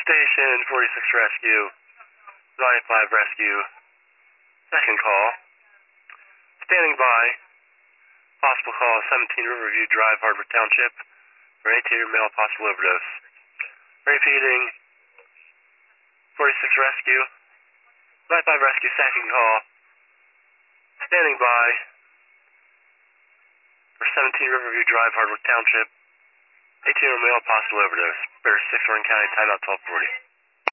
Station 46 Rescue, 95 Rescue, second call. Standing by. Possible call 17 Riverview Drive, Hardwick Township, for 18-year male possible overdose. Repeating. 46 Rescue, 95 Rescue, second call. Standing by. For 17 Riverview Drive, Hardwick Township, 18-year male possible overdose. Bear 6 Orange County, timeout 1240.